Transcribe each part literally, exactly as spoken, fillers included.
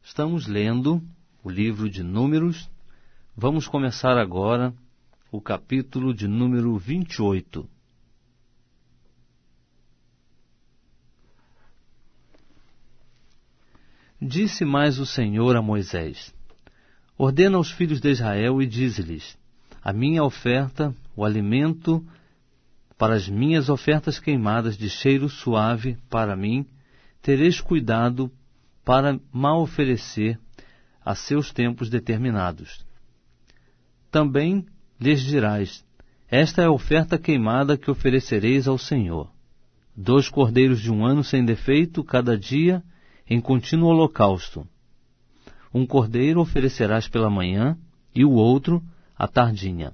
Estamos lendo o livro de Números. Vamos começar agora o capítulo de número vinte e oito. Disse mais o Senhor a Moisés: ordena aos filhos de Israel e dize-lhes: a minha oferta, o alimento para as minhas ofertas queimadas de cheiro suave para mim, tereis cuidado para mal oferecer a seus tempos determinados. Também lhes dirás: esta é a oferta queimada que oferecereis ao Senhor. Dois cordeiros de um ano sem defeito, cada dia, em contínuo holocausto. Um cordeiro oferecerás pela manhã, e o outro à tardinha.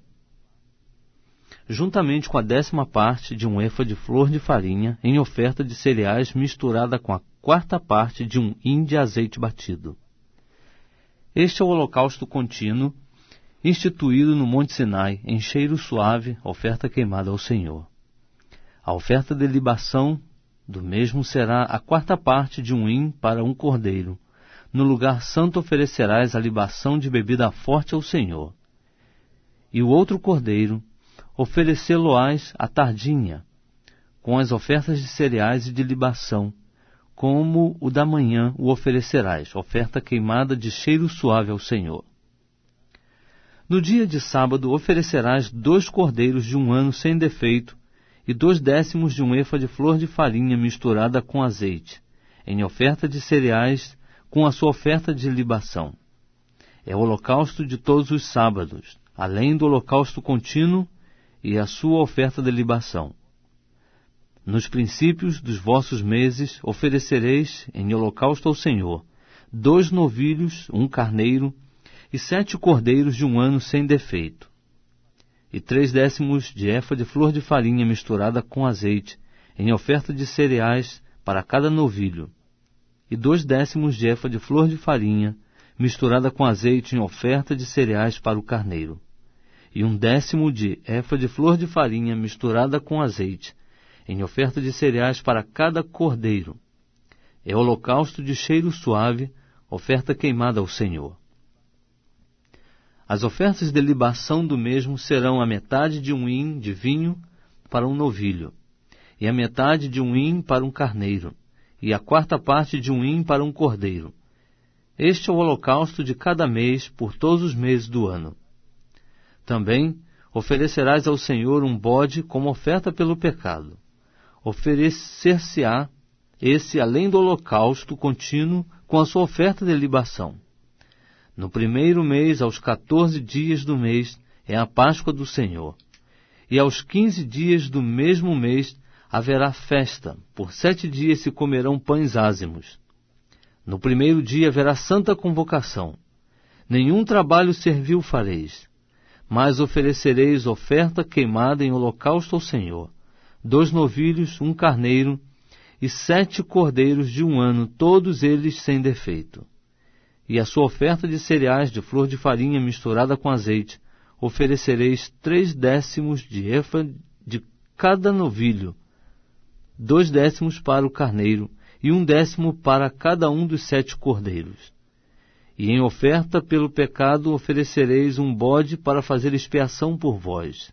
Juntamente com a décima parte de um efa de flor de farinha, em oferta de cereais misturada com a quarta parte de um hin de azeite batido. Este é o holocausto contínuo, instituído no Monte Sinai, em cheiro suave, oferta queimada ao Senhor. A oferta de libação do mesmo será a quarta parte de um hin para um cordeiro. No lugar santo oferecerás a libação de bebida forte ao Senhor. E o outro cordeiro oferecê-lo-ás à tardinha, com as ofertas de cereais e de libação, como o da manhã o oferecerás, oferta queimada de cheiro suave ao Senhor. No dia de sábado oferecerás dois cordeiros de um ano sem defeito, e dois décimos de um efa de flor de farinha misturada com azeite, em oferta de cereais, com a sua oferta de libação. É o holocausto de todos os sábados, além do holocausto contínuo e a sua oferta de libação. Nos princípios dos vossos meses oferecereis em holocausto ao Senhor dois novilhos, um carneiro, e sete cordeiros de um ano sem defeito, e três décimos de efa de flor de farinha misturada com azeite, em oferta de cereais para cada novilho, e dois décimos de efa de flor de farinha misturada com azeite em oferta de cereais para o carneiro, e um décimo de efa de flor de farinha misturada com azeite, em oferta de cereais para cada cordeiro. É holocausto de cheiro suave, oferta queimada ao Senhor. As ofertas de libação do mesmo serão a metade de um hin de vinho para um novilho, e a metade de um hin para um carneiro, e a quarta parte de um hin para um cordeiro. Este é o holocausto de cada mês por todos os meses do ano. Também oferecerás ao Senhor um bode como oferta pelo pecado. Oferecer-se-á esse além do holocausto contínuo com a sua oferta de libação. No primeiro mês, aos quatorze dias do mês, é a Páscoa do Senhor. E aos quinze dias do mesmo mês haverá festa. Por sete dias se comerão pães ázimos. No primeiro dia haverá santa convocação. Nenhum trabalho servil fareis, mas oferecereis oferta queimada em holocausto ao Senhor. Dois novilhos, um carneiro, e sete cordeiros de um ano, todos eles sem defeito. E a sua oferta de cereais de flor de farinha misturada com azeite, oferecereis três décimos de efa de cada novilho, dois décimos para o carneiro, e um décimo para cada um dos sete cordeiros. E em oferta pelo pecado oferecereis um bode para fazer expiação por vós.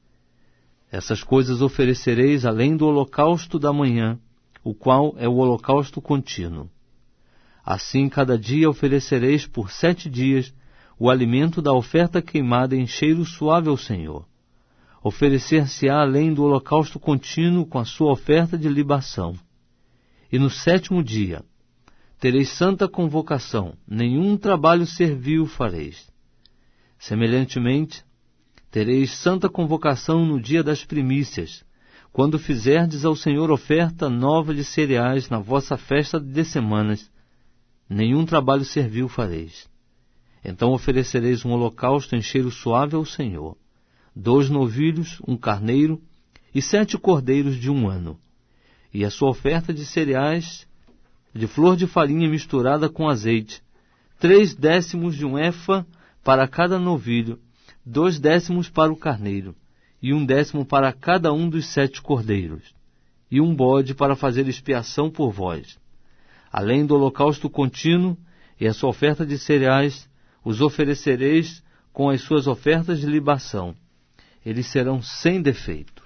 Essas coisas oferecereis além do holocausto da manhã, o qual é o holocausto contínuo. Assim, cada dia oferecereis por sete dias o alimento da oferta queimada em cheiro suave ao Senhor. Oferecer-se-á além do holocausto contínuo com a sua oferta de libação. E no sétimo dia tereis santa convocação, nenhum trabalho servil fareis. Semelhantemente, tereis santa convocação no dia das primícias, quando fizerdes ao Senhor oferta nova de cereais na vossa festa de semanas, nenhum trabalho servil fareis. Então oferecereis um holocausto em cheiro suave ao Senhor, dois novilhos, um carneiro e sete cordeiros de um ano, e a sua oferta de cereais de flor de farinha misturada com azeite, três décimos de um efa para cada novilho, dois décimos para o carneiro, e um décimo para cada um dos sete cordeiros, e um bode para fazer expiação por vós, além do holocausto contínuo e a sua oferta de cereais os oferecereis com as suas ofertas de libação. Eles serão sem defeito.